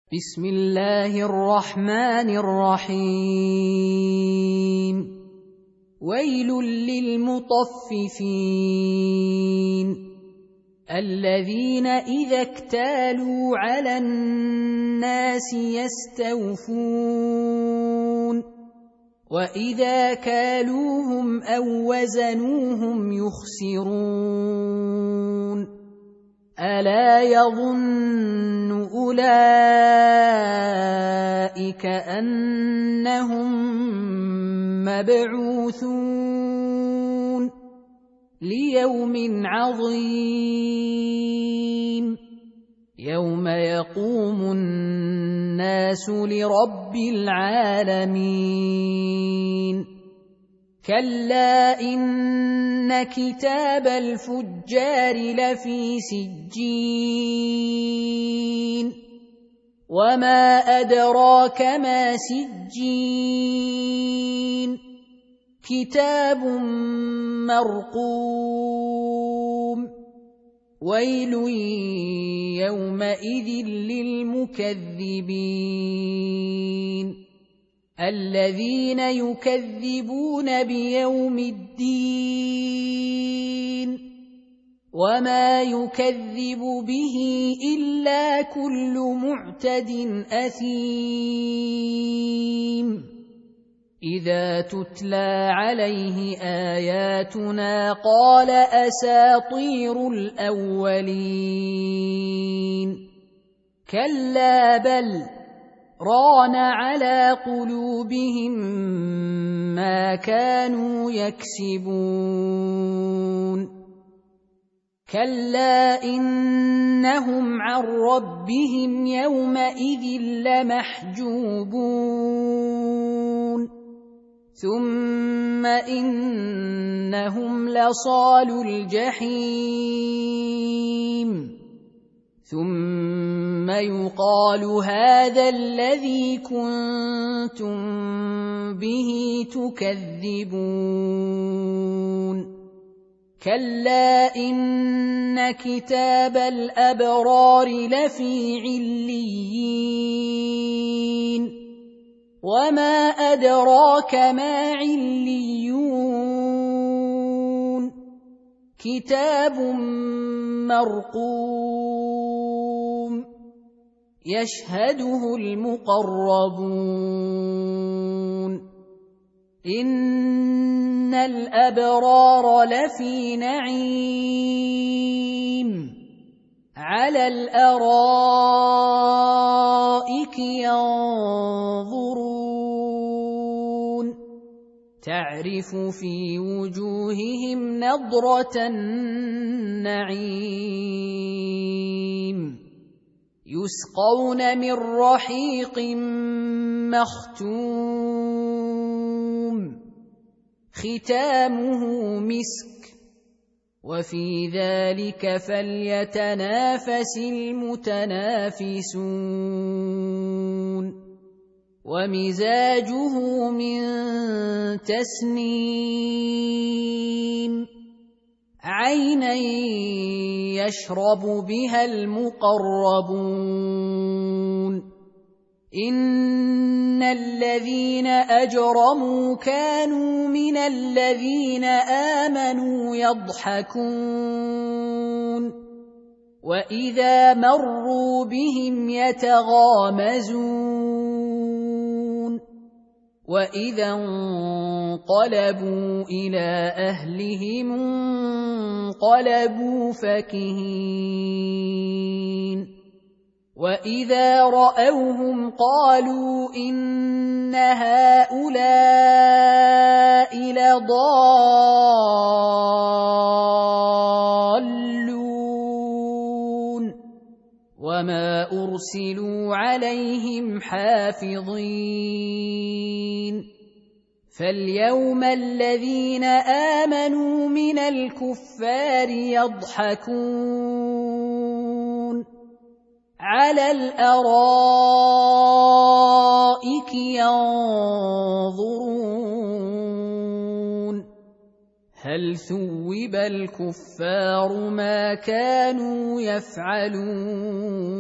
بسم الله الرحمن الرحيم. ويل للمطففين الذين إذا اكتالوا على الناس يستوفون وإذا كالوهم أو وزنوهم يخسرون ألا يظن أولئك أنهم مبعوثون ليوم عظيم يوم يقوم الناس لرب العالمين. كلا إن كتاب الفجار لفي سجين وما أدراك ما سجين كتاب مرقوم ويل يومئذ للمكذبين الذين يكذبون بيوم الدين وما يكذب به إلا كل معتد أثيم إذا تتلى عليه آياتنا قال أساطير الأولين كلا بل ران على قلوبهم ما كانوا يكسبون كلا إنهم عن ربهم يومئذ لمحجوبون ثم إنهم لصالو الجحيم ثم يقال هذا الذي كنتم به تكذبون كلا إن كتاب الأبرار لفي عليين وما أدراك ما عليون كتاب مرقوم يشهده المقربون إن الأبرار لفي نعيم على الأرائك ينظرون تعرف في وجوههم نضرة النعيم يسقون من رحيق مختوم ختامه مسك وفي ذلك فليتنافس المتنافسون ومزاجه من تسنيم عينا يشرب بها المقربون إن الذين أجرموا كانوا من الذين آمنوا يضحكون وإذا مروا بهم يتغامزون وإذا انقلبوا إلى أهلهم انقلبوا فكهين وإذا رأوهم قالوا إن هؤلاء لضالون وما أرسلوا عليهم حافظين فاليوم الذين آمنوا من الكفار يضحكون على الأرائك ينظرون هل ثوب الكفار ما كانوا يفعلون